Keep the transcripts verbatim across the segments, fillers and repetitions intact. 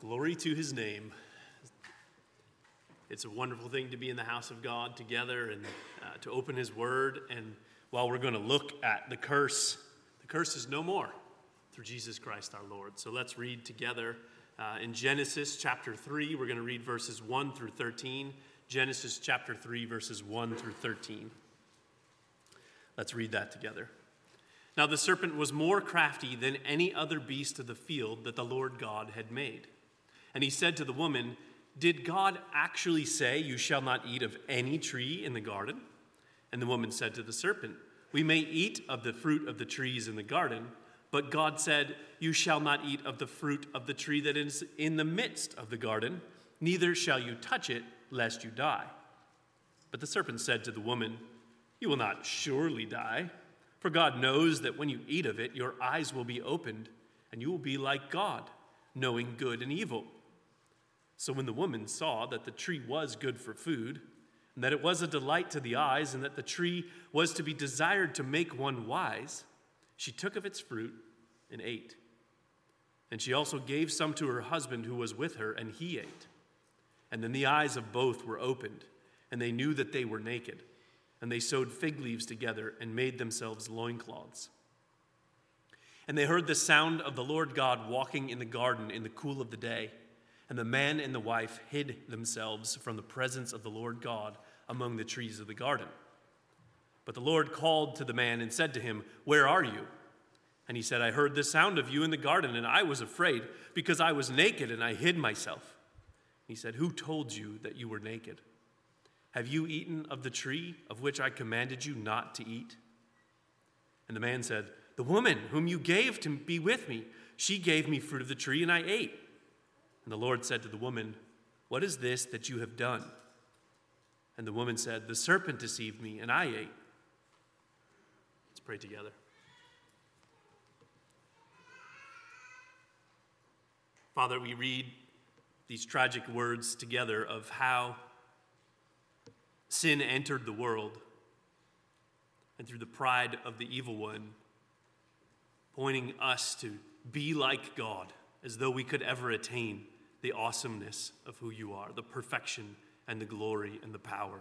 Glory to his name. It's a wonderful thing to be in the house of God together and uh, to open his word. And while we're going to look at the curse, the curse is no more through Jesus Christ our Lord. So let's read together uh, in Genesis chapter three. We're going to read verses one through thirteen. Genesis chapter three, verses one through thirteen. Let's read that together. Now the serpent was more crafty than any other beast of the field that the Lord God had made. And he said to the woman, "Did God actually say, 'You shall not eat of any tree in the garden?' And the woman said to the serpent, 'We may eat of the fruit of the trees in the garden, but God said, "You shall not eat of the fruit of the tree that is in the midst of the garden, neither shall you touch it, lest you die." But the serpent said to the woman, "You will not surely die, for God knows that when you eat of it, your eyes will be opened, and you will be like God, knowing good and evil." So when the woman saw that the tree was good for food, and that it was a delight to the eyes, and that the tree was to be desired to make one wise, she took of its fruit and ate. And she also gave some to her husband who was with her, and he ate. And then the eyes of both were opened, and they knew that they were naked. And they sewed fig leaves together and made themselves loincloths. And they heard the sound of the Lord God walking in the garden in the cool of the day. And the man and the wife hid themselves from the presence of the Lord God among the trees of the garden. But the Lord called to the man and said to him, "Where are you?" And he said, "I heard the sound of you in the garden, and I was afraid, because I was naked and I hid myself." He said, "Who told you that you were naked? Have you eaten of the tree of which I commanded you not to eat?" And the man said, "The woman whom you gave to be with me, she gave me fruit of the tree, and I ate." And the Lord said to the woman, "What is this that you have done?" And the woman said, "The serpent deceived me, and I ate." Let's pray together. Father, we read these tragic words together of how sin entered the world, and through the pride of the evil one, pointing us to be like God, as though we could ever attain the awesomeness of who you are, the perfection and the glory and the power.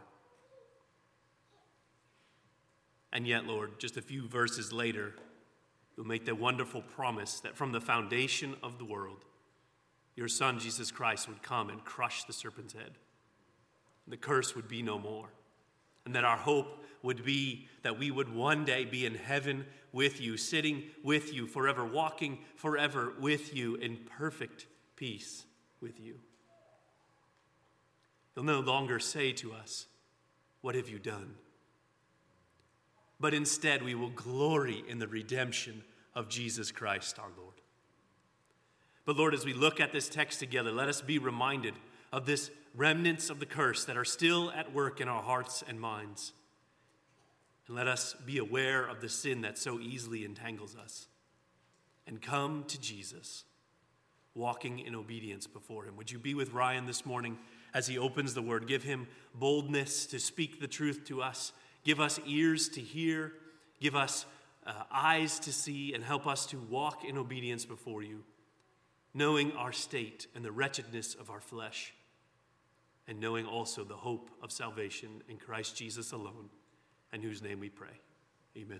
And yet, Lord, just a few verses later, you'll make the wonderful promise that from the foundation of the world, your Son, Jesus Christ, would come and crush the serpent's head. The curse would be no more. And that our hope would be that we would one day be in heaven with you, sitting with you forever, walking forever with you in perfect peace with you. You'll no longer say to us, "What have you done?" But instead we will glory in the redemption of Jesus Christ our Lord. But Lord, as we look at this text together, let us be reminded of this remnants of the curse that are still at work in our hearts and minds. And let us be aware of the sin that so easily entangles us. And come to Jesus, walking in obedience before him. Would you be with Ryan this morning as he opens the word? Give him boldness to speak the truth to us. Give us ears to hear. Give us uh, eyes to see, and help us to walk in obedience before you, knowing our state and the wretchedness of our flesh, and knowing also the hope of salvation in Christ Jesus alone, in whose name we pray. Amen.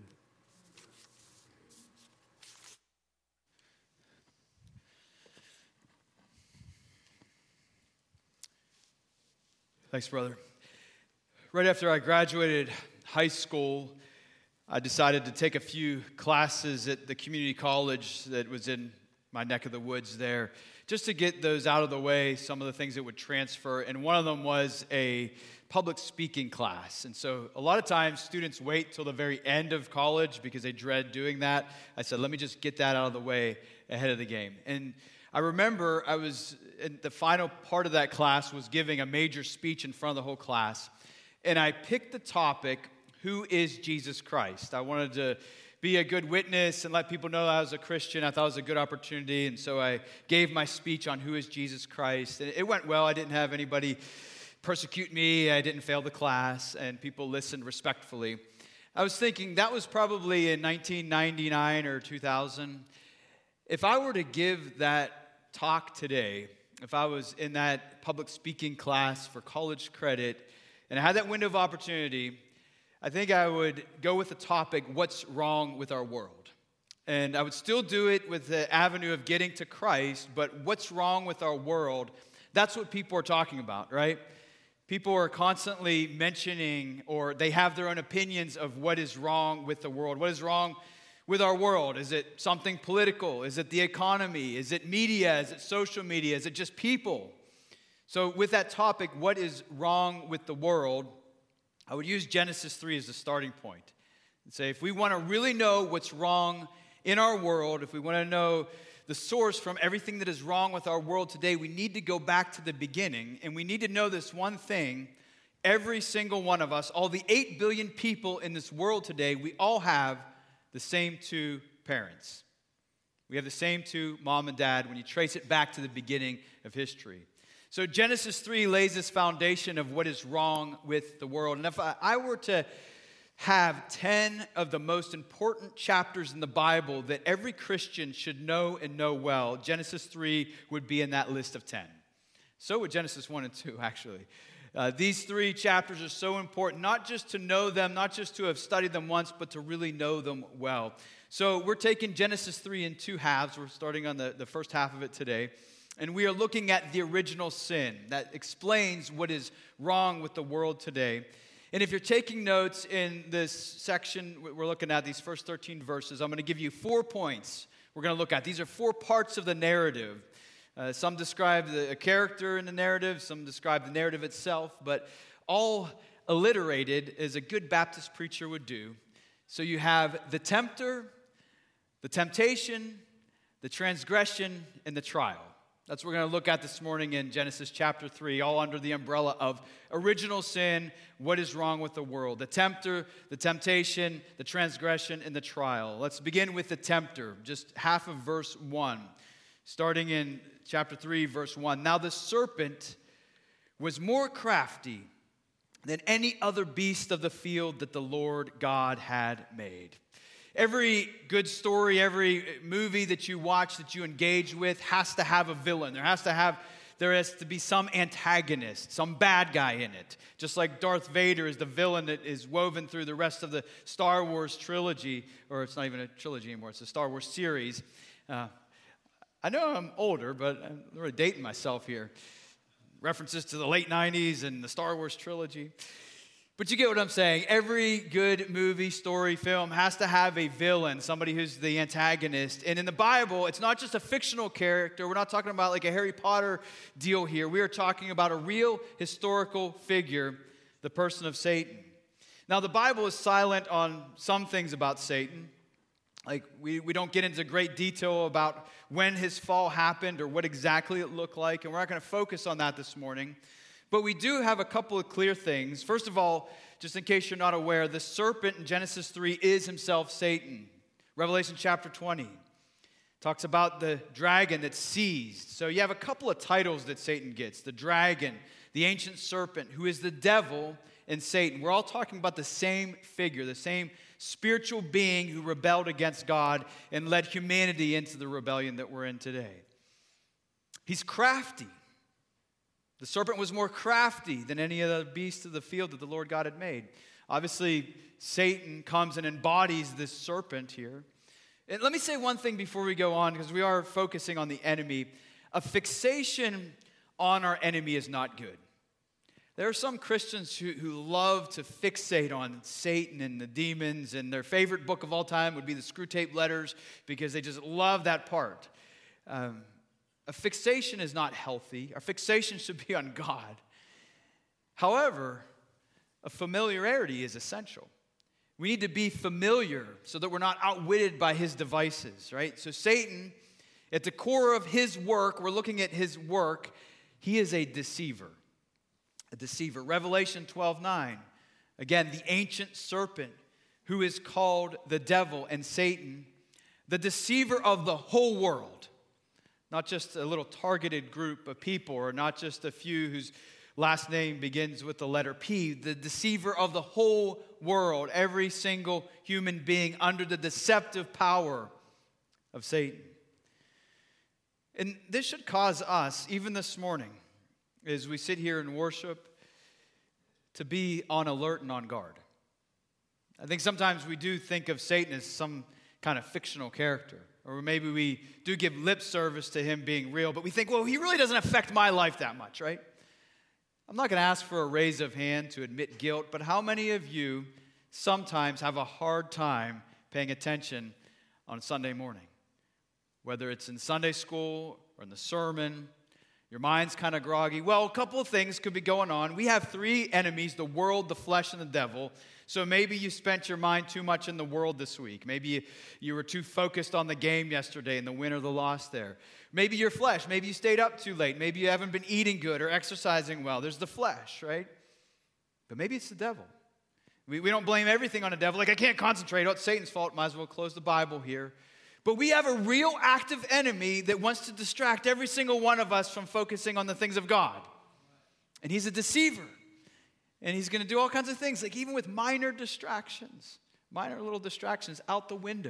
Thanks, brother. Right after I graduated high school, I decided to take a few classes at the community college that was in my neck of the woods there, just to get those out of the way, some of the things that would transfer. And one of them was a public speaking class. And so a lot of times students wait till the very end of college because they dread doing that. I said, let me just get that out of the way ahead of the game. And I remember I was, in the final part of that class was giving a major speech in front of the whole class. And I picked the topic, who is Jesus Christ? I wanted to be a good witness and let people know I was a Christian. I thought it was a good opportunity, and so I gave my speech on who is Jesus Christ. And it went well. I didn't have anybody persecute me. I didn't fail the class, and people listened respectfully. I was thinking that was probably in nineteen ninety-nine or two thousand. If I were to give that talk today, if I was in that public speaking class for college credit and I had that window of opportunity, I think I would go with the topic, what's wrong with our world? And I would still do it with the avenue of getting to Christ, but what's wrong with our world? That's what people are talking about, right? People are constantly mentioning, or they have their own opinions of what is wrong with the world. What is wrong with our world? Is it something political? Is it the economy? Is it media? Is it social media? Is it just people? So with that topic, what is wrong with the world, I would use Genesis three as the starting point and say, if we want to really know what's wrong in our world, if we want to know the source from everything that is wrong with our world today, we need to go back to the beginning, and we need to know this one thing. Every single one of us, all the eight billion people in this world today, we all have the same two parents. We have the same two, mom and dad, when you trace it back to the beginning of history. So Genesis three lays this foundation of what is wrong with the world. And if I, I were to have ten of the most important chapters in the Bible that every Christian should know and know well, Genesis three would be in that list of ten. So would Genesis one and two, actually. Uh, these three chapters are so important, not just to know them, not just to have studied them once, but to really know them well. So we're taking Genesis three in two halves. We're starting on the, the first half of it today. And we are looking at the original sin that explains what is wrong with the world today. And if you're taking notes in this section, we're looking at these first thirteen verses, I'm going to give you four points we're going to look at. These are four parts of the narrative. Uh, some describe the, a character in the narrative, some describe the narrative itself, but all alliterated as a good Baptist preacher would do. So you have the tempter, the temptation, the transgression, and the trial. That's what we're going to look at this morning in Genesis chapter three, all under the umbrella of original sin, what is wrong with the world. The tempter, the temptation, the transgression, and the trial. Let's begin with the tempter, just half of verse one. Starting in chapter three, verse one. Now the serpent was more crafty than any other beast of the field that the Lord God had made. Every good story, every movie that you watch, that you engage with, has to have a villain. There has to have, there has to be some antagonist, some bad guy in it. Just like Darth Vader is the villain that is woven through the rest of the Star Wars trilogy, or it's not even a trilogy anymore, it's a Star Wars series. Uh, I know I'm older, but I'm really dating myself here. References to the late nineties and the Star Wars trilogy. But you get what I'm saying. Every good movie, story, film has to have a villain, somebody who's the antagonist. And in the Bible, it's not just a fictional character. We're not talking about like a Harry Potter deal here. We are talking about a real historical figure, the person of Satan. Now, the Bible is silent on some things about Satan. Like, we, we don't get into great detail about when his fall happened or what exactly it looked like. And we're not going to focus on that this morning. But we do have a couple of clear things. First of all, just in case you're not aware, the serpent in Genesis three is himself Satan. Revelation chapter twenty talks about the dragon that's seized. So you have a couple of titles that Satan gets. The dragon, the ancient serpent, who is the devil, and Satan. We're all talking about the same figure, the same spiritual being who rebelled against God and led humanity into the rebellion that we're in today. He's crafty. The serpent was more crafty than any other beast of the field that the Lord God had made. Obviously, Satan comes and embodies this serpent here. And let me say one thing before we go on, because we are focusing on the enemy. A fixation on our enemy is not good. There are some Christians who, who love to fixate on Satan and the demons, and their favorite book of all time would be the Screwtape Letters, because they just love that part. Um, A fixation is not healthy. Our fixation should be on God. However, a familiarity is essential. We need to be familiar so that we're not outwitted by his devices, right? So Satan, at the core of his work, we're looking at his work, he is a deceiver. A deceiver. Revelation twelve nine. Again, the ancient serpent who is called the devil and Satan, the deceiver of the whole world. Not just a little targeted group of people, or not just a few whose last name begins with the letter P. The deceiver of the whole world, every single human being under the deceptive power of Satan. And this should cause us, even this morning, as we sit here and worship, to be on alert and on guard. I think sometimes we do think of Satan as some kind of fictional character, or maybe we do give lip service to him being real, but we think, well, he really doesn't affect my life that much, right? I'm not going to ask for a raise of hand to admit guilt, but how many of you sometimes have a hard time paying attention on Sunday morning? Whether it's in Sunday school or in the sermon, your mind's kind of groggy. Well, a couple of things could be going on. We have three enemies, the world, the flesh, and the devil. So maybe you spent your mind too much in the world this week. Maybe you, you were too focused on the game yesterday and the win or the loss there. Maybe your flesh. Maybe you stayed up too late. Maybe you haven't been eating good or exercising well. There's the flesh, right? But maybe it's the devil. We, we don't blame everything on the devil. Like, I can't concentrate. Oh, it's Satan's fault. Might as well close the Bible here. But we have a real active enemy that wants to distract every single one of us from focusing on the things of God. And he's a deceiver. And he's going to do all kinds of things, like even with minor distractions, minor little distractions out the window.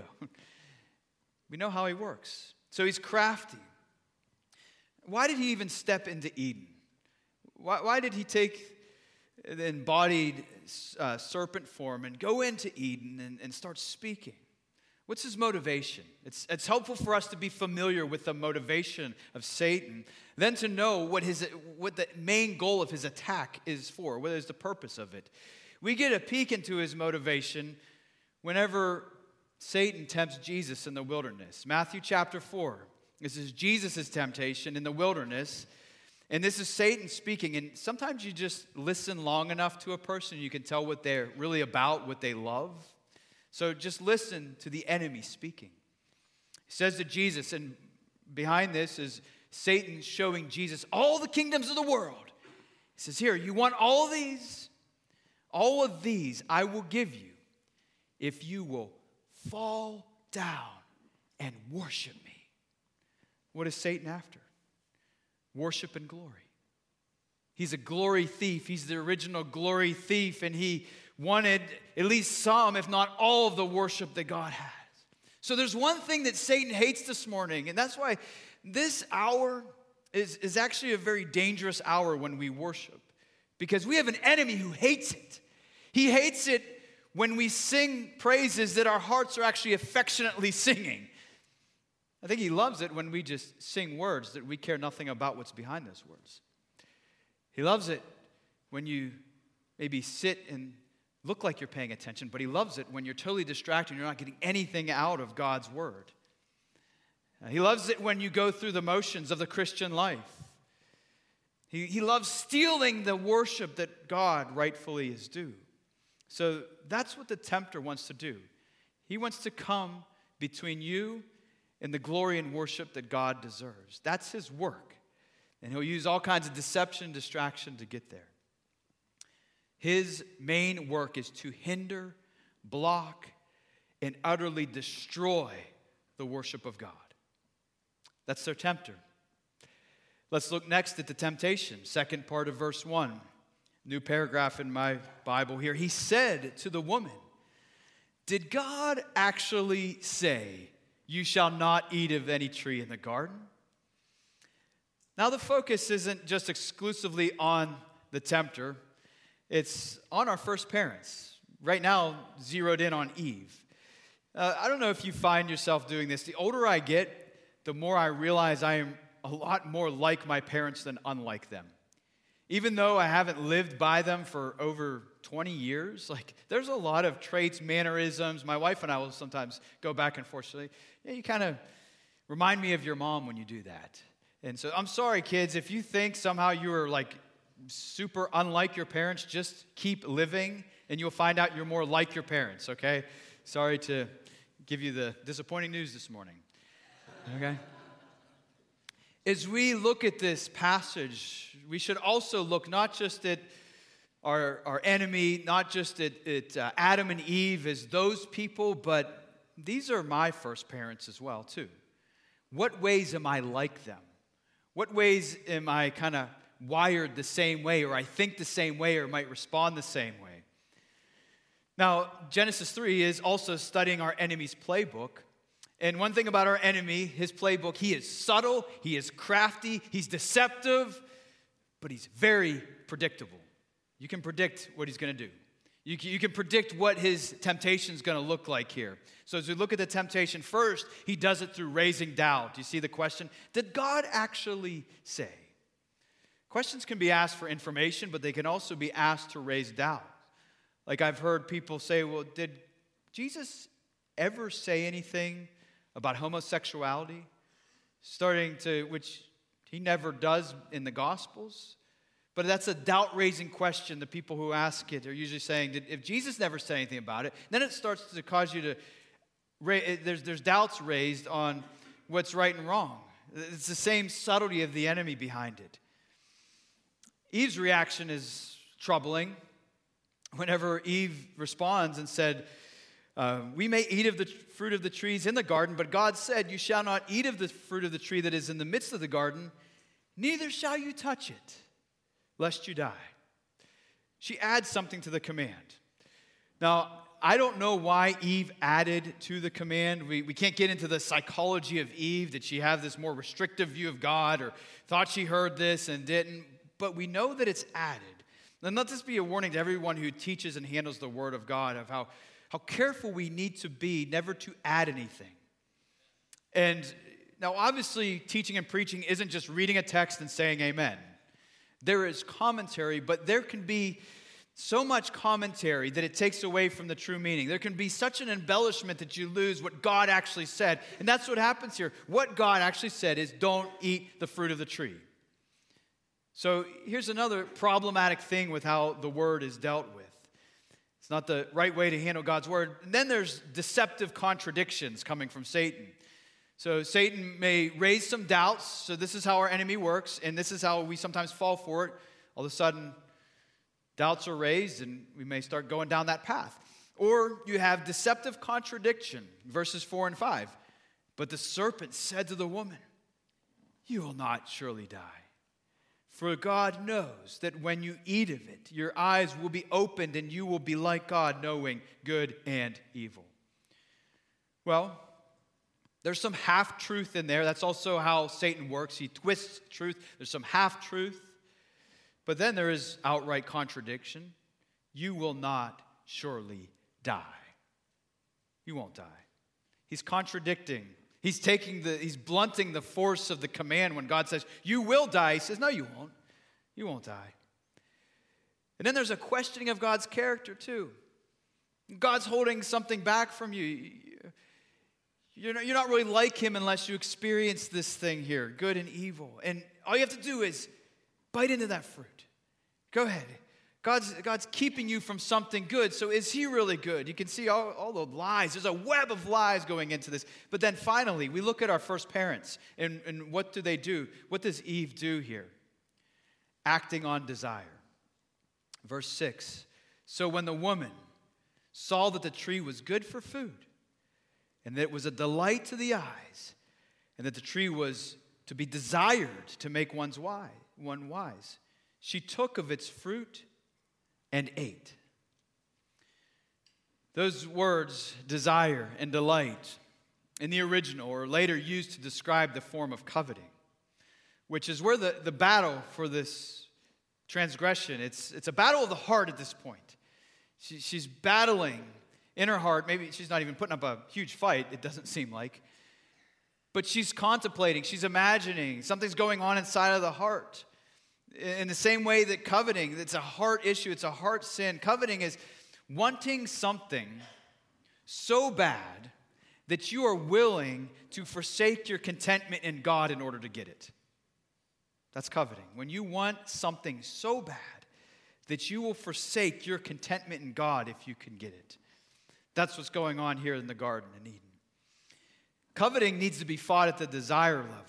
We know how he works. So he's crafty. Why did he even step into Eden? Why, why did he take the embodied uh, serpent form and go into Eden and, and start speaking? What's his motivation? It's, it's helpful for us to be familiar with the motivation of Satan, then to know what his what the main goal of his attack is for, what is the purpose of it. We get a peek into his motivation whenever Satan tempts Jesus in the wilderness. Matthew chapter four. This is Jesus' temptation in the wilderness. And this is Satan speaking. And sometimes you just listen long enough to a person, you can tell what they're really about, what they love. So just listen to the enemy speaking. He says to Jesus, and behind this is Satan showing Jesus all the kingdoms of the world. He says, here, you want all of these? All of these I will give you if you will fall down and worship me. What is Satan after? Worship and glory. He's a glory thief. He's the original glory thief, and he wanted at least some, if not all, of the worship that God has. So there's one thing that Satan hates this morning, and that's why this hour is, is actually a very dangerous hour when we worship, because we have an enemy who hates it. He hates it when we sing praises that our hearts are actually affectionately singing. I think he loves it when we just sing words that we care nothing about what's behind those words. He loves it when you maybe sit and look like you're paying attention, but he loves it when you're totally distracted and you're not getting anything out of God's word. Uh, he loves it when you go through the motions of the Christian life. He, he loves stealing the worship that God rightfully is due. So that's what the tempter wants to do. He wants to come between you and the glory and worship that God deserves. That's his work. And he'll use all kinds of deception and distraction to get there. His main work is to hinder, block, and utterly destroy the worship of God. That's their tempter. Let's look next at the temptation, second part of verse one. New paragraph in my Bible here. He said to the woman, "Did God actually say, 'You shall not eat of any tree in the garden'?" Now, the focus isn't just exclusively on the tempter. It's on our first parents. Right now, zeroed in on Eve. Uh, I don't know if you find yourself doing this. The older I get, the more I realize I am a lot more like my parents than unlike them. Even though I haven't lived by them for over twenty years, like there's a lot of traits, mannerisms. My wife and I will sometimes go back and forth. Say, yeah, you kind of remind me of your mom when you do that. And so I'm sorry, kids, if you think somehow you are like super unlike your parents, just keep living and you'll find out you're more like your parents, okay? Sorry to give you the disappointing news this morning, okay? As we look at this passage, we should also look not just at our, our enemy, not just at, at uh, Adam and Eve as those people, but these are my first parents as well, too. What ways am I like them? What ways am I kind of wired the same way, or I think the same way, or might respond the same way? Now, Genesis three is also studying our enemy's playbook. And one thing about our enemy, his playbook, he is subtle, he is crafty, he's deceptive, but he's very predictable. You can predict what he's going to do. You can, you can predict what his temptation is going to look like here. So as we look at the temptation first, he does it through raising doubt. Do you see the question? Did God actually say? Questions can be asked for information, but they can also be asked to raise doubt. Like I've heard people say, well, did Jesus ever say anything about homosexuality? Starting to, which he never does in the Gospels. But that's a doubt-raising question. The people who ask it are usually saying, did, if Jesus never said anything about it, then it starts to cause you to, there's, there's doubts raised on what's right and wrong. It's the same subtlety of the enemy behind it. Eve's reaction is troubling. Whenever Eve responds and said, uh, we may eat of the fruit of the trees in the garden, but God said, you shall not eat of the fruit of the tree that is in the midst of the garden, neither shall you touch it, lest you die. She adds something to the command. Now, I don't know why Eve added to the command. We, we can't get into the psychology of Eve. Did she have this more restrictive view of God or thought she heard this and didn't? But we know that it's added. And let this be a warning to everyone who teaches and handles the Word of God of how, how careful we need to be never to add anything. And now, obviously, teaching and preaching isn't just reading a text and saying amen. There is commentary, but there can be so much commentary that it takes away from the true meaning. There can be such an embellishment that you lose what God actually said. And that's what happens here. What God actually said is don't eat the fruit of the tree. So here's another problematic thing with how the word is dealt with. It's not the right way to handle God's word. And then there's deceptive contradictions coming from Satan. So Satan may raise some doubts. So this is how our enemy works, and this is how we sometimes fall for it. All of a sudden, doubts are raised, and we may start going down that path. Or you have deceptive contradiction, verses four and five. But the serpent said to the woman, you will not surely die. For God knows that when you eat of it, your eyes will be opened, and you will be like God, knowing good and evil. Well, there's some half-truth in there. That's also how Satan works. He twists truth. There's some half-truth. But then there is outright contradiction. You will not surely die. You won't die. He's contradicting. He's taking the, he's blunting the force of the command when God says, you will die. He says, no, you won't. You won't die. And then there's a questioning of God's character too. God's holding something back from you. You're not, you're not really like him unless you experience this thing here, good and evil. And all you have to do is bite into that fruit. Go ahead. God's, God's keeping you from something good. So is he really good? You can see all, all the lies. There's a web of lies going into this. But then finally, we look at our first parents. And, and what do they do? What does Eve do here? Acting on desire. Verse six. So when the woman saw that the tree was good for food, and that it was a delight to the eyes, and that the tree was to be desired to make one's wise, one wise, she took of its fruit and ate. Those words, desire and delight, in the original or later used to describe the form of coveting, which is where the, the battle for this transgression, it's, it's a battle of the heart at this point. She, she's battling in her heart. Maybe she's not even putting up a huge fight, it doesn't seem like. But she's contemplating, she's imagining, something's going on inside of the heart. In the same way that coveting, it's a heart issue, it's a heart sin. Coveting is wanting something so bad that you are willing to forsake your contentment in God in order to get it. That's coveting. When you want something so bad that you will forsake your contentment in God if you can get it. That's what's going on here in the Garden in Eden. Coveting needs to be fought at the desire level.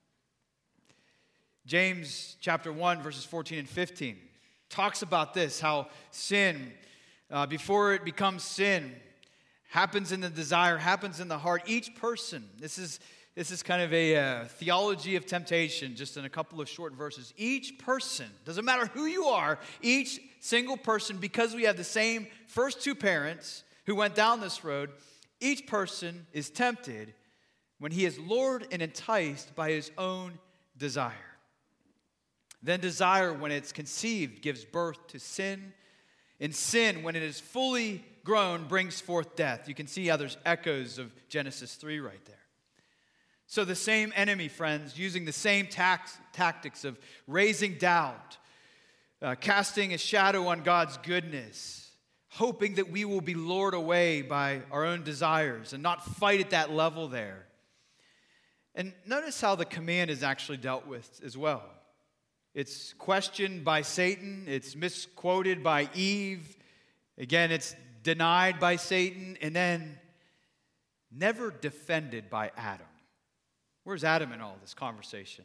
James chapter one, verses fourteen and fifteen talks about this, how sin, uh, before it becomes sin, happens in the desire, happens in the heart. Each person, this is, this is kind of a uh, theology of temptation, just in a couple of short verses. Each person, doesn't matter who you are, each single person, because we have the same first two parents who went down this road, each person is tempted when he is lured and enticed by his own desire. Then desire, when it's conceived, gives birth to sin. And sin, when it is fully grown, brings forth death. You can see how there's echoes of Genesis three right there. So the same enemy, friends, using the same tax, tactics of raising doubt, uh, casting a shadow on God's goodness, hoping that we will be lured away by our own desires and not fight at that level there. And notice how the command is actually dealt with as well. It's questioned by Satan. It's misquoted by Eve. Again, it's denied by Satan. And then never defended by Adam. Where's Adam in all this conversation?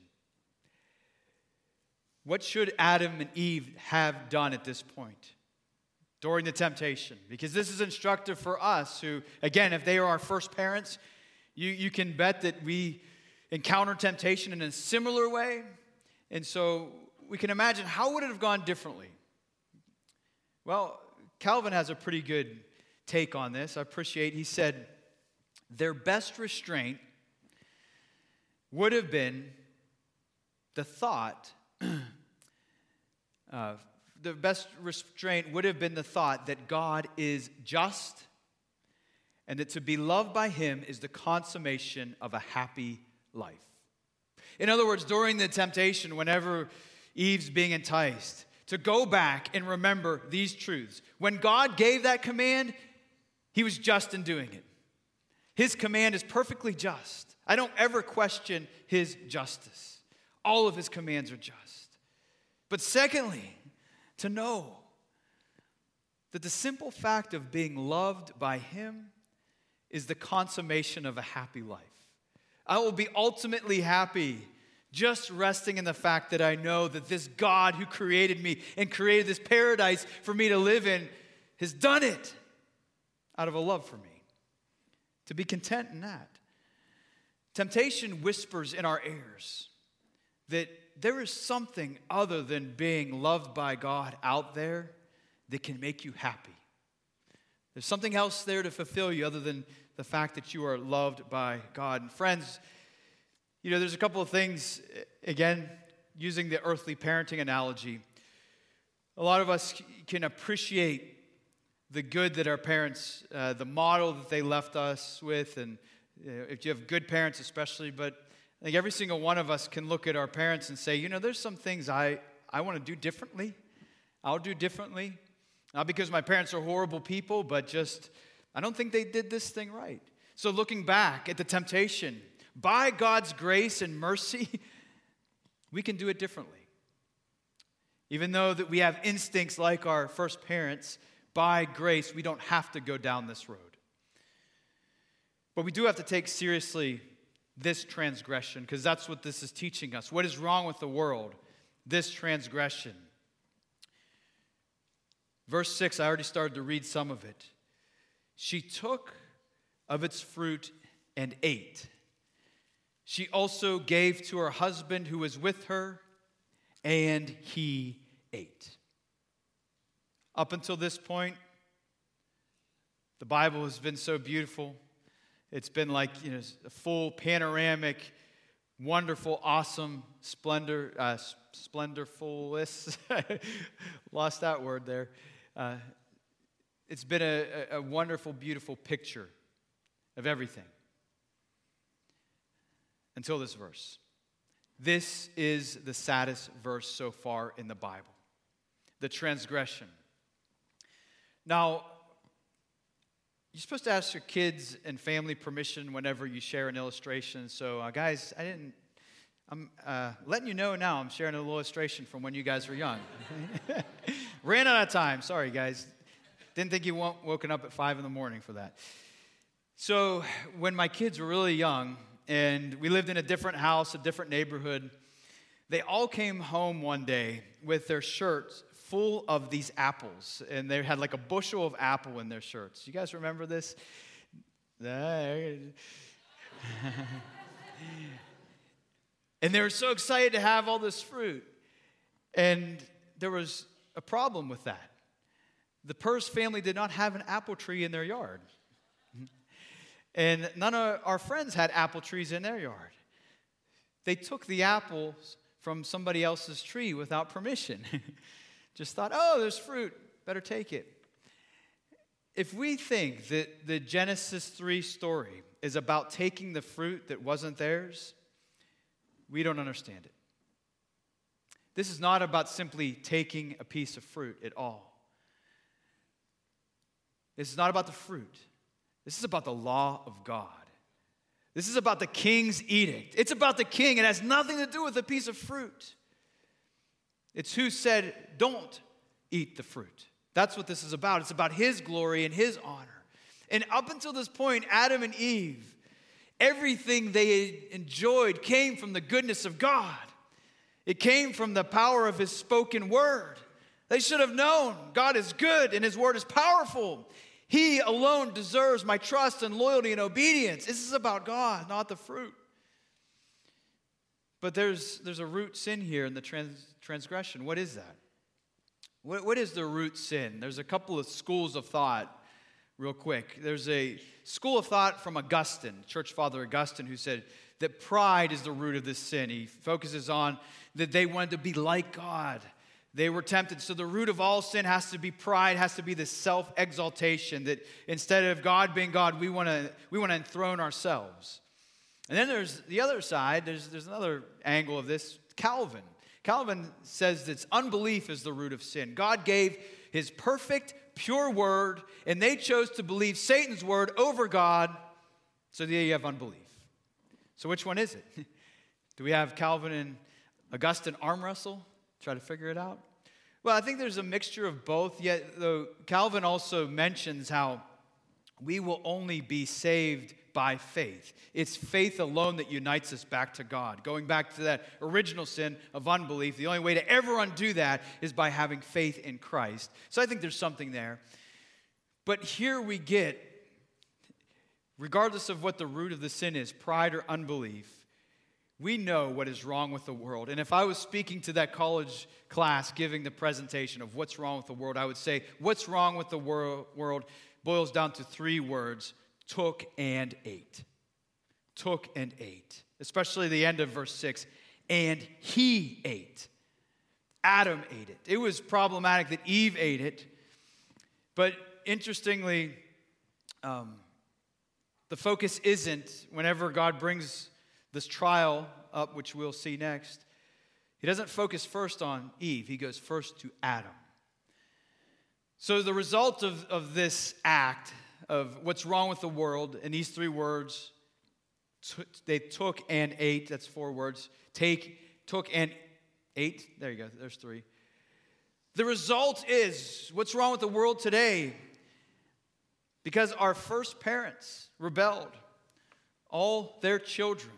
What should Adam and Eve have done at this point during the temptation? Because this is instructive for us who, again, if they are our first parents, you, you can bet that we encounter temptation in a similar way. And so we can imagine, how would it have gone differently? Well, Calvin has a pretty good take on this. I appreciate, he said, their best restraint would have been the thought, uh, the best restraint would have been the thought that God is just and that to be loved by him is the consummation of a happy life. In other words, during the temptation, whenever Eve's being enticed, to go back and remember these truths. When God gave that command, he was just in doing it. His command is perfectly just. I don't ever question his justice. All of his commands are just. But secondly, to know that the simple fact of being loved by him is the consummation of a happy life. I will be ultimately happy just resting in the fact that I know that this God who created me and created this paradise for me to live in has done it out of a love for me. To be content in that. Temptation whispers in our ears that there is something other than being loved by God out there that can make you happy. There's something else there to fulfill you other than the fact that you are loved by God. And friends, you know, there's a couple of things, again, using the earthly parenting analogy. A lot of us can appreciate the good that our parents, uh, the model that they left us with, and you know, if you have good parents especially, but I think every single one of us can look at our parents and say, you know, there's some things I, I want to do differently. I'll do differently. Not because my parents are horrible people, but just, I don't think they did this thing right. So looking back at the temptation, by God's grace and mercy, we can do it differently. Even though that we have instincts like our first parents, by grace, we don't have to go down this road. But we do have to take seriously this transgression, because that's what this is teaching us. What is wrong with the world? This transgression. Verse six, I already started to read some of it. She took of its fruit and ate. She also gave to her husband who was with her, and he ate. Up until this point, the Bible has been so beautiful. It's been like, you know, a full panoramic, wonderful, awesome, splendor, uh, splendorfulness. Lost that word there. Uh, it's been a, a wonderful, beautiful picture of everything. Until this verse. This is the saddest verse so far in the Bible. The transgression. Now, you're supposed to ask your kids and family permission whenever you share an illustration. So, uh, guys, I didn't, I'm uh, letting you know now I'm sharing an illustration from when you guys were young. Ran out of time. Sorry, guys. Didn't think you w- woken up at five in the morning for that. So, when my kids were really young, and we lived in a different house, a different neighborhood, they all came home one day with their shirts full of these apples, and they had like a bushel of apple in their shirts. You guys remember this? And they were so excited to have all this fruit. And there was a problem with that. The Purse family did not have an apple tree in their yard. And none of our friends had apple trees in their yard. They took the apples from somebody else's tree without permission. Just thought, oh, there's fruit, better take it. If we think that the Genesis three story is about taking the fruit that wasn't theirs, we don't understand it. This is not about simply taking a piece of fruit at all. This is not about the fruit. This is about the law of God. This is about the king's edict. It's about the king. It has nothing to do with a piece of fruit. It's who said, don't eat the fruit. That's what this is about. It's about his glory and his honor. And up until this point, Adam and Eve, everything they enjoyed came from the goodness of God. It came from the power of his spoken word. They should have known God is good and his word is powerful. He alone deserves my trust and loyalty and obedience. This is about God, not the fruit. But there's, there's a root sin here in the trans, transgression. What is that? What, what is the root sin? There's a couple of schools of thought, real quick. There's a school of thought from Augustine, Church Father Augustine, who said that pride is the root of this sin. He focuses on that they wanted to be like God. They were tempted. So the root of all sin has to be pride, has to be this self-exaltation, that instead of God being God, we want to we want to enthrone ourselves. And then there's the other side. There's, there's another angle of this, Calvin. Calvin says that unbelief is the root of sin. God gave his perfect, pure word, and they chose to believe Satan's word over God, so there you have unbelief. So which one is it? Do we have Calvin and Augustine arm wrestle? Try to figure it out? Well, I think there's a mixture of both, yet though Calvin also mentions how we will only be saved by faith. It's faith alone that unites us back to God. Going back to that original sin of unbelief, the only way to ever undo that is by having faith in Christ. So I think there's something there. But here we get, regardless of what the root of the sin is, pride or unbelief, we know what is wrong with the world. And if I was speaking to that college class giving the presentation of what's wrong with the world, I would say, what's wrong with the wor- world boils down to three words: took and ate. Took and ate. Especially the end of verse six. And he ate. Adam ate it. It was problematic that Eve ate it. But interestingly, um, the focus isn't, whenever God brings this trial up, which we'll see next, he doesn't focus first on Eve. He goes first to Adam. So the result of, of this act of what's wrong with the world, in these three words, t- they took and ate. That's four words. Take, took and ate. There you go. There's three. The result is, what's wrong with the world today? Because our first parents rebelled, all their children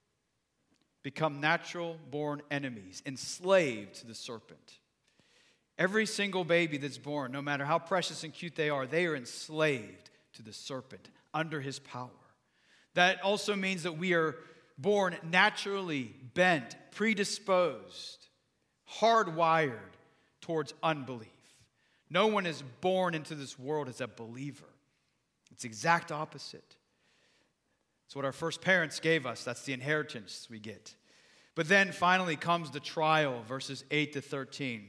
become natural-born enemies, enslaved to the serpent. Every single baby that's born, no matter how precious and cute they are, they are enslaved to the serpent, under his power. That also means that we are born naturally bent, predisposed, hardwired towards unbelief. No one is born into this world as a believer. It's the exact opposite. It's what our first parents gave us. That's the inheritance we get. But then finally comes the trial, verses eight to thirteen.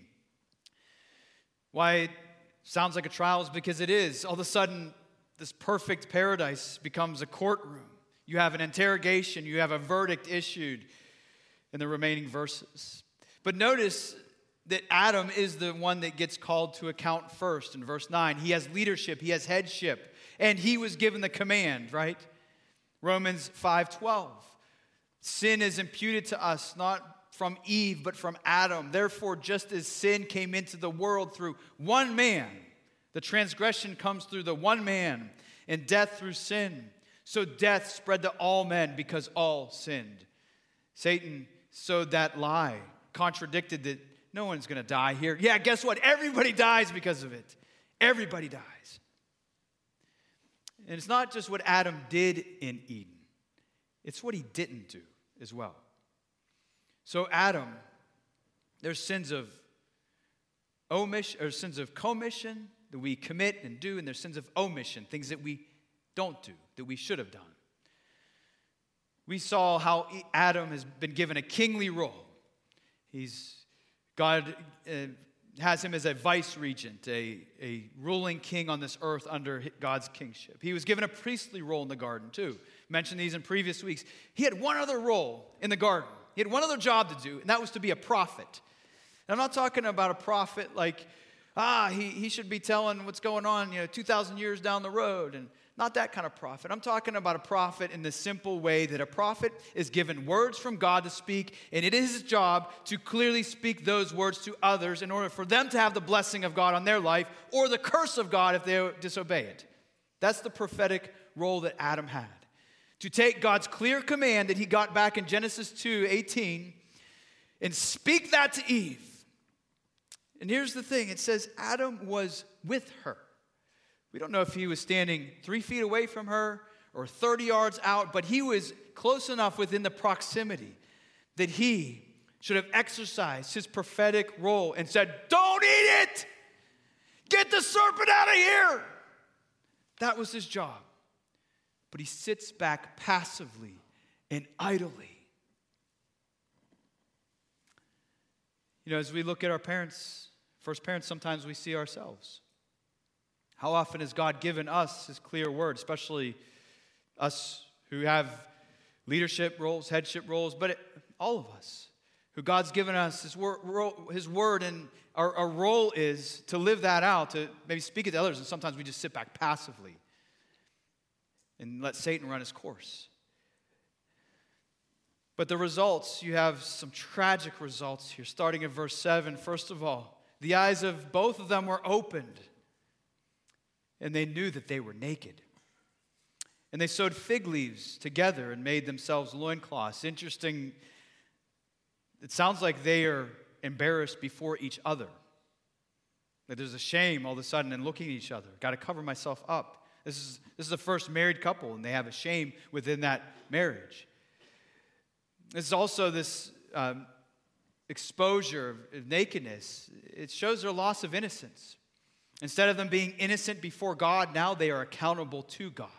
Why it sounds like a trial is because it is. All of a sudden, this perfect paradise becomes a courtroom. You have an interrogation. You have a verdict issued in the remaining verses. But notice that Adam is the one that gets called to account first in verse nine. He has leadership. He has headship. And he was given the command, right? Romans five twelve. Sin is imputed to us, not from Eve, but from Adam. Therefore, just as sin came into the world through one man, the transgression comes through the one man, and death through sin. So death spread to all men because all sinned. Satan sowed that lie, contradicted that no one's going to die here. Yeah, guess what? Everybody dies because of it. Everybody dies. And it's not just what Adam did in Eden. It's what he didn't do as well. So Adam, there's sins of omission, or sins of commission that we commit and do, and there's sins of omission, things that we don't do, that we should have done. We saw how Adam has been given a kingly role. He's, God uh, has him as a vice regent, a, a ruling king on this earth under God's kingship. He was given a priestly role in the garden too. Mentioned these in previous weeks. He had one other role in the garden. He had one other job to do, and that was to be a prophet. And I'm not talking about a prophet like, ah, he, he should be telling what's going on, you know, two thousand years down the road, and not that kind of prophet. I'm talking about a prophet in the simple way that a prophet is given words from God to speak, and it is his job to clearly speak those words to others in order for them to have the blessing of God on their life or the curse of God if they disobey it. That's the prophetic role that Adam had. To take God's clear command that he got back in Genesis two eighteen and speak that to Eve. And here's the thing, it says Adam was with her. We don't know if he was standing three feet away from her or thirty yards out, but he was close enough within the proximity that he should have exercised his prophetic role and said, don't eat it! Get the serpent out of here! That was his job. But he sits back passively and idly. You know, as we look at our parents, first parents, sometimes we see ourselves. How often has God given us his clear word, especially us who have leadership roles, headship roles, but it, all of us, who God's given us his word, his word and our, our role is to live that out, to maybe speak it to others, and sometimes we just sit back passively and let Satan run his course. But the results, you have some tragic results here, starting in verse seven. First of all, the eyes of both of them were opened, and they knew that they were naked. And they sewed fig leaves together and made themselves loincloths. Interesting, it sounds like they are embarrassed before each other. That there's a shame all of a sudden in looking at each other. Got to cover myself up. This is, this is the first married couple, and they have a shame within that marriage. This is also this um, exposure of nakedness. It shows their loss of innocence. Instead of them being innocent before God, now they are accountable to God.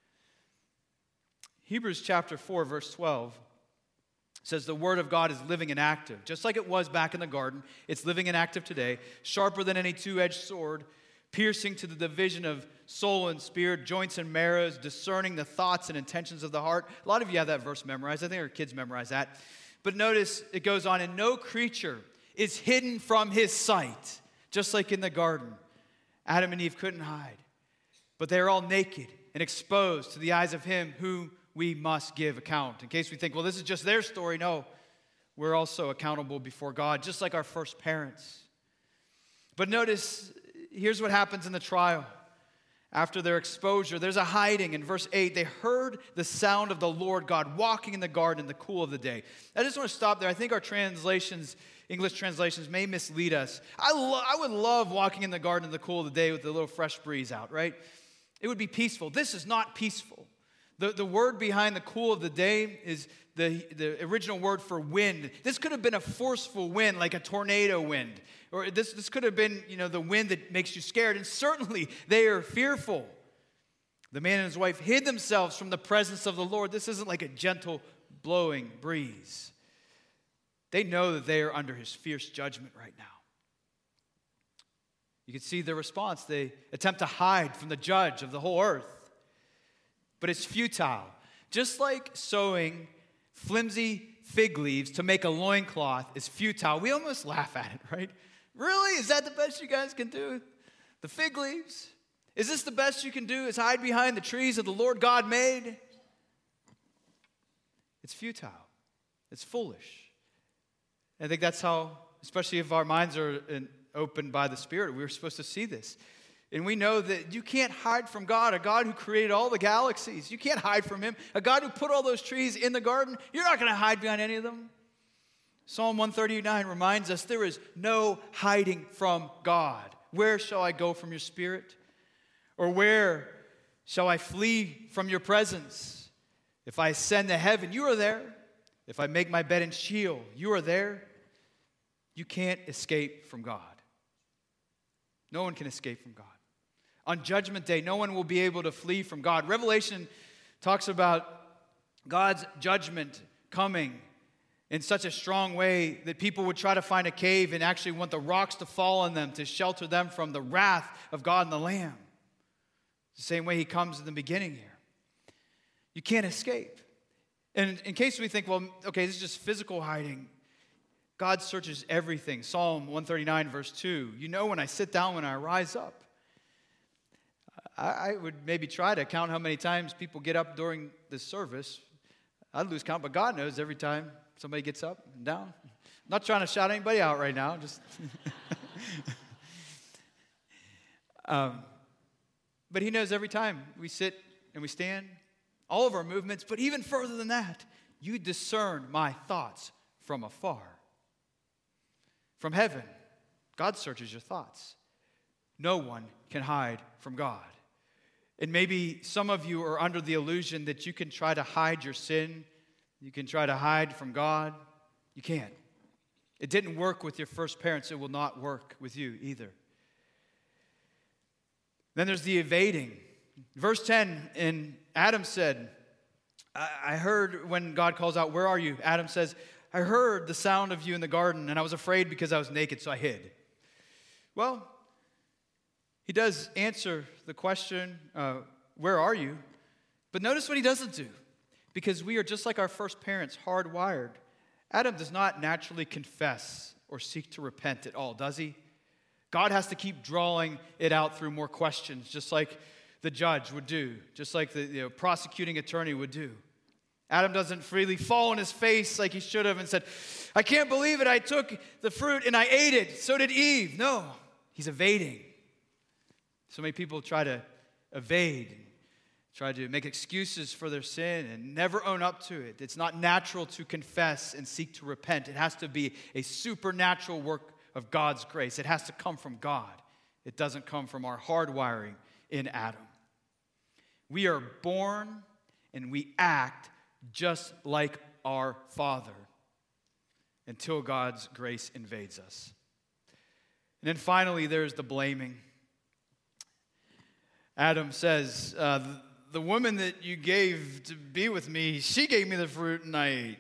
Hebrews chapter four, verse twelve says the word of God is living and active. Just like it was back in the garden, it's living and active today, sharper than any two-edged sword, piercing to the division of soul and spirit, joints and marrows, discerning the thoughts and intentions of the heart. A lot of you have that verse memorized. I think our kids memorize that. But notice it goes on, and no creature is hidden from his sight, just like in the garden. Adam and Eve couldn't hide, but they are all naked and exposed to the eyes of him whom we must give account. In case we think, well, this is just their story. No, we're also accountable before God, just like our first parents. But notice, here's what happens in the trial. After their exposure, there's a hiding. In verse eight, they heard the sound of the Lord God walking in the garden in the cool of the day. I just want to stop there. I think our translations, English translations, may mislead us. I, lo- I would love walking in the garden in the cool of the day with a little fresh breeze out, right? It would be peaceful. This is not peaceful. The, the word behind the cool of the day is the, the original word for wind. This could have been a forceful wind, like a tornado wind. Or this, this could have been, you know, the wind that makes you scared. And certainly they are fearful. The man and his wife hid themselves from the presence of the Lord. This isn't like a gentle blowing breeze. They know that they are under his fierce judgment right now. You can see their response. They attempt to hide from the judge of the whole earth. But it's futile. Just like sewing flimsy fig leaves to make a loincloth is futile. We almost laugh at it, right? Really? Is that the best you guys can do? The fig leaves? Is this the best you can do, is hide behind the trees that the Lord God made? It's futile. It's foolish. I think that's how, especially if our minds are opened by the Spirit, we're supposed to see this. And we know that you can't hide from God, a God who created all the galaxies. You can't hide from him. A God who put all those trees in the garden, you're not going to hide behind any of them. Psalm one thirty-nine reminds us there is no hiding from God. Where shall I go from your spirit? Or where shall I flee from your presence? If I ascend to heaven, you are there. If I make my bed in Sheol, you are there. You can't escape from God. No one can escape from God. On Judgment Day, no one will be able to flee from God. Revelation talks about God's judgment coming in such a strong way that people would try to find a cave and actually want the rocks to fall on them to shelter them from the wrath of God and the Lamb. The same way he comes in the beginning here. You can't escape. And in case we think, well, okay, this is just physical hiding, God searches everything. Psalm one thirty-nine, verse two. You know when I sit down, when I rise up. I, I would maybe try to count how many times people get up during this service. I'd lose count, but God knows every time somebody gets up and down. I'm not trying to shout anybody out right now. Just, um, but he knows every time we sit and we stand, all of our movements. But even further than that, you discern my thoughts from afar. From heaven, God searches your thoughts. No one can hide from God. And maybe some of you are under the illusion that you can try to hide your sin. You can try to hide from God. You can't. It didn't work with your first parents. It will not work with you either. Then there's the evading. Verse ten, and Adam said, I heard when God calls out, where are you? Adam says, I heard the sound of you in the garden, and I was afraid because I was naked, so I hid. Well, he does answer the question, uh, where are you? But notice what he doesn't do. Because we are just like our first parents, hardwired. Adam does not naturally confess or seek to repent at all, does he? God has to keep drawing it out through more questions, just like the judge would do, just like the you know, prosecuting attorney would do. Adam doesn't freely fall on his face like he should have and said, I can't believe it, I took the fruit and I ate it. So did Eve. No, he's evading. So many people try to evade and try to make excuses for their sin and never own up to it. It's not natural to confess and seek to repent. It has to be a supernatural work of God's grace. It has to come from God. It doesn't come from our hardwiring in Adam. We are born and we act just like our Father until God's grace invades us. And then finally, there's the blaming. Adam says, uh, the woman that you gave to be with me, she gave me the fruit and I ate.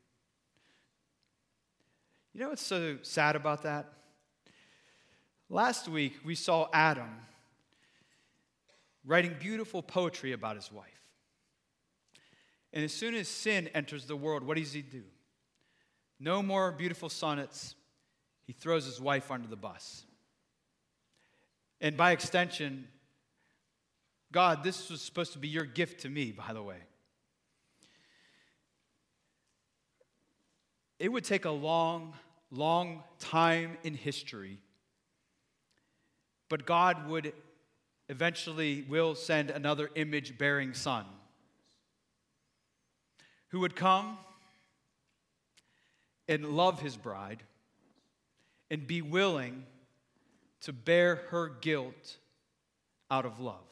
You know what's so sad about that? Last week, we saw Adam writing beautiful poetry about his wife. And as soon as sin enters the world, what does he do? No more beautiful sonnets. He throws his wife under the bus. And by extension, God, this was supposed to be your gift to me, by the way. It would take a long, long time in history, but God would eventually will send another image-bearing son who would come and love his bride and be willing to bear her guilt out of love.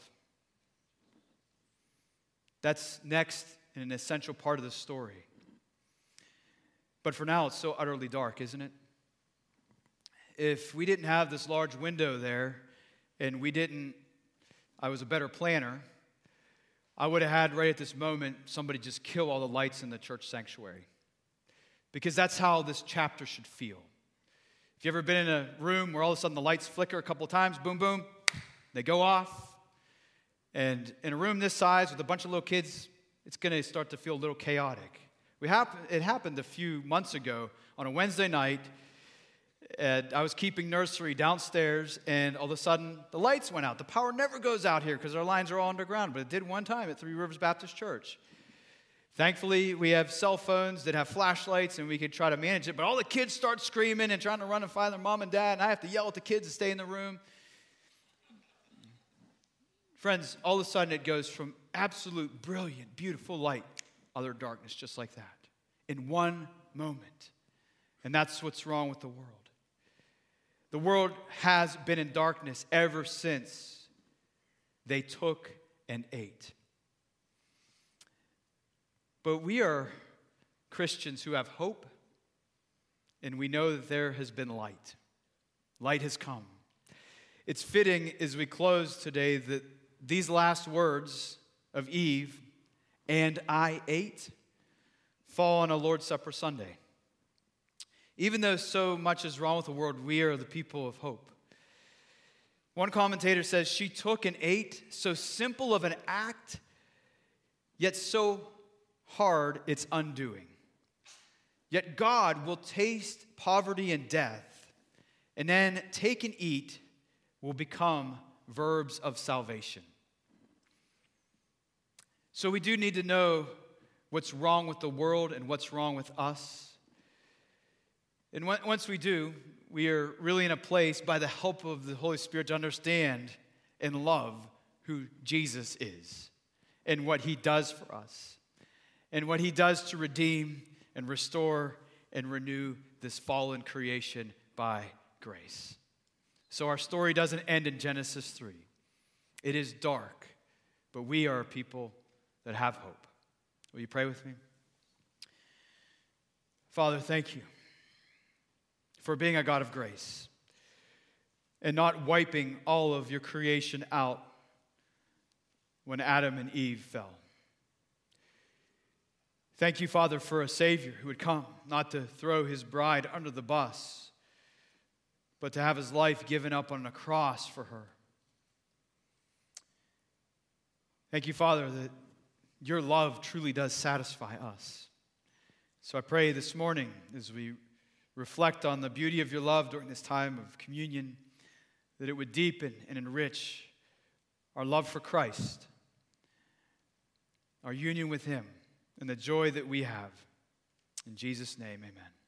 That's next and an essential part of the story. But for now, it's so utterly dark, isn't it? If we didn't have this large window there, and we didn't, I was a better planner, I would have had right at this moment somebody just kill all the lights in the church sanctuary. Because that's how this chapter should feel. If you've ever been in a room where all of a sudden the lights flicker a couple of times, boom, boom, they go off. And in a room this size with a bunch of little kids, it's going to start to feel a little chaotic. We hap- it happened a few months ago on a Wednesday night. And I was keeping nursery downstairs, and all of a sudden, the lights went out. The power never goes out here because our lines are all underground, but it did one time at Three Rivers Baptist Church. Thankfully, we have cell phones that have flashlights, and we could try to manage it, but all the kids start screaming and trying to run and find their mom and dad, and I have to yell at the kids to stay in the room. Friends, all of a sudden, it goes from absolute, brilliant, beautiful light, utter darkness, just like that, in one moment. And that's what's wrong with the world. The world has been in darkness ever since they took and ate. But we are Christians who have hope, and we know that there has been light. Light has come. It's fitting as we close today that these last words of Eve, "and I ate," fall on a Lord's Supper Sunday. Even though so much is wrong with the world, we are the people of hope. One commentator says, she took and ate, so simple of an act, yet so hard its undoing. Yet God will taste poverty and death, and then take and eat will become verbs of salvation. So we do need to know what's wrong with the world and what's wrong with us. And once we do, we are really in a place, by the help of the Holy Spirit, to understand and love who Jesus is and what he does for us and what he does to redeem and restore and renew this fallen creation by grace. So our story doesn't end in Genesis three. It is dark, but we are a people that have hope. Will you pray with me? Father, thank you for being a God of grace and not wiping all of your creation out when Adam and Eve fell. Thank you, Father, for a Savior who would come not to throw his bride under the bus, but to have his life given up on a cross for her. Thank you, Father, that your love truly does satisfy us. So I pray this morning, as we reflect on the beauty of your love during this time of communion, that it would deepen and enrich our love for Christ, our union with him, and the joy that we have. In Jesus' name, amen.